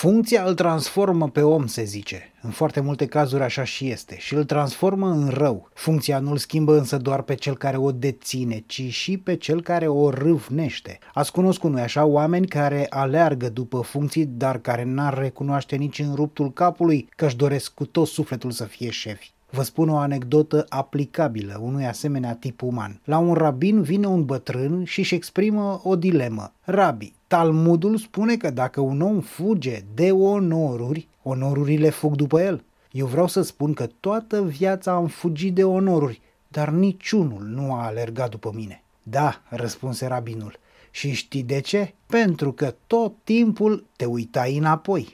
Funcția îl transformă pe om, se zice. În foarte multe cazuri așa și este. Și îl transformă în rău. Funcția nu îl schimbă însă doar pe cel care o deține, ci și pe cel care o râvnește. Ați cunoscut, nu-i așa, oameni care aleargă după funcții, dar care n-ar recunoaște nici în ruptul capului că își doresc cu tot sufletul să fie șefi. Vă spun o anecdotă aplicabilă unui asemenea tip uman. La un rabin vine un bătrân și își exprimă o dilemă. Rabi, Talmudul spune că dacă un om fuge de onoruri, onorurile fug după el. Eu vreau să spun că toată viața am fugit de onoruri, dar niciunul nu a alergat după mine. Da, răspunse rabinul. Și știi de ce? Pentru că tot timpul te uitai înapoi.